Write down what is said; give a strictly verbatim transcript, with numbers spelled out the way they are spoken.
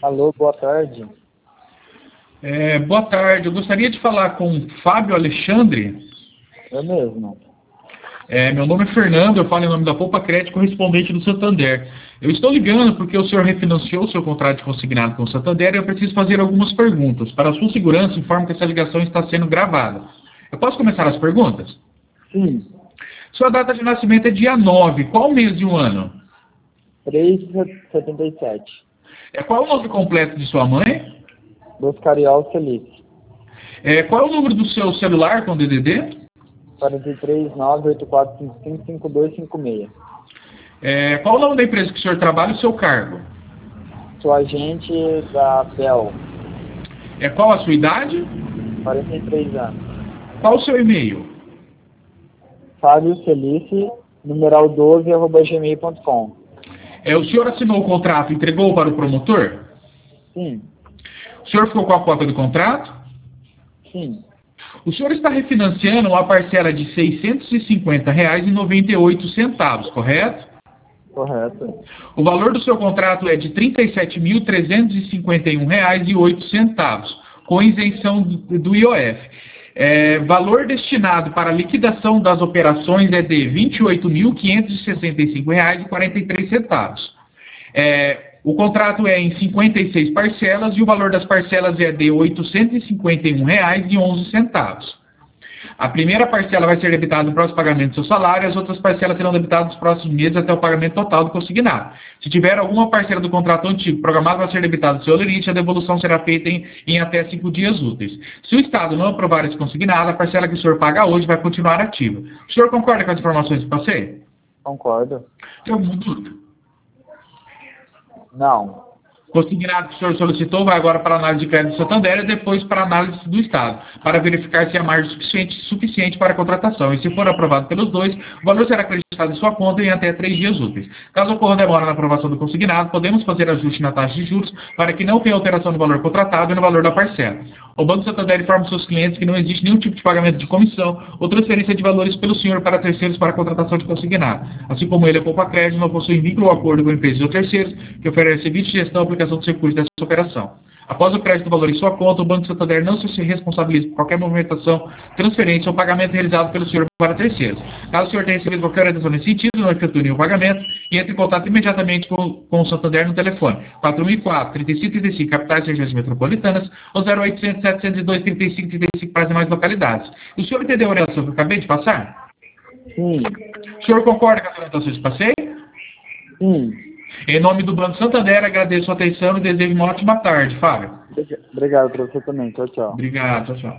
Alô, boa tarde. É, boa tarde, eu gostaria de falar com Fábio Alexandre. Eu mesmo. É, meu nome é Fernando, eu falo em nome da Poupa Crédito, correspondente do Santander. Eu estou ligando porque o senhor refinanciou o seu contrato de consignado com o Santander e eu preciso fazer algumas perguntas. Para a sua segurança, informo que essa ligação está sendo gravada. Eu posso começar as perguntas? Sim. Sua data de nascimento é dia nove. Qual mês de um ano? três de setenta e sete. É, qual é o nome completo de sua mãe? Boscariol Felipe. É, qual é o número do seu celular com D D D? quarenta e três, nove oito quatro cinco cinco, cinco dois cinco seis. É, qual o nome da empresa que o senhor trabalha e o seu cargo? Sou agente da Bel. É, qual a sua idade? quarenta e três anos. Qual o seu e-mail? Fábio Felipe, numeral doze, arroba gmail ponto com. É, o senhor assinou o contrato e entregou para o promotor? Sim. O senhor ficou com a cópia do contrato? Sim. O senhor está refinanciando uma parcela de seiscentos e cinquenta reais e noventa e oito centavos, correto? Correto. O valor do seu contrato é de trinta e sete mil trezentos e cinquenta e um reais e oito centavos, com isenção do, do I O F. É, valor destinado para a liquidação das operações é de vinte e oito mil quinhentos e sessenta e cinco reais e quarenta e três centavos. É, o contrato é em cinquenta e seis parcelas e o valor das parcelas é de oitocentos e cinquenta e um reais e onze centavos. A primeira parcela vai ser debitada no próximo pagamento do seu salário e as outras parcelas serão debitadas nos próximos meses até o pagamento total do consignado. Se tiver alguma parcela do contrato antigo programado para ser debitada no seu limite, a devolução será feita em, em até cinco dias úteis. Se o Estado não aprovar esse consignado, a parcela que o senhor paga hoje vai continuar ativa. O senhor concorda com as informações que passei? Concordo. Tem alguma dúvida? Não. Consignado que o senhor solicitou vai agora para a análise de crédito do Santander e depois para a análise do Estado, para verificar se há margem suficiente, suficiente para a contratação. E se for aprovado pelos dois, o valor será acreditado em sua conta em até três dias úteis. Caso ocorra demora na aprovação do consignado, podemos fazer ajuste na taxa de juros para que não tenha alteração no valor contratado e no valor da parcela. O Banco Santander informa seus clientes que não existe nenhum tipo de pagamento de comissão ou transferência de valores pelo senhor para terceiros para a contratação de consignado. Assim como ele, a Poupa Crédito, não possui vínculo ou acordo com empresas ou terceiros que oferecem serviço de gestão e aplicação dos recursos dessa operação. Após o crédito do valor em sua conta, o Banco Santander não se responsabiliza por qualquer movimentação, transferência ou pagamento realizado pelo senhor para terceiros. Caso o senhor tenha recebido qualquer orientação nesse sentido, não efetue nenhum pagamento e entre em contato imediatamente com, com o Santander no telefone quatro mil e quatro, trinta e cinco trinta e cinco, capitais e regiões metropolitanas, ou zero oitocentos, setecentos e dois, trinta e cinco trinta e cinco para as demais localidades. O senhor entendeu a orientação que eu acabei de passar? Sim. O senhor concorda com as orientações que passei? Sim. Em nome do Banco Santander, agradeço a atenção e desejo uma ótima tarde, Fábio. Obrigado para você também. Tchau, tchau. Obrigado, tchau, tchau.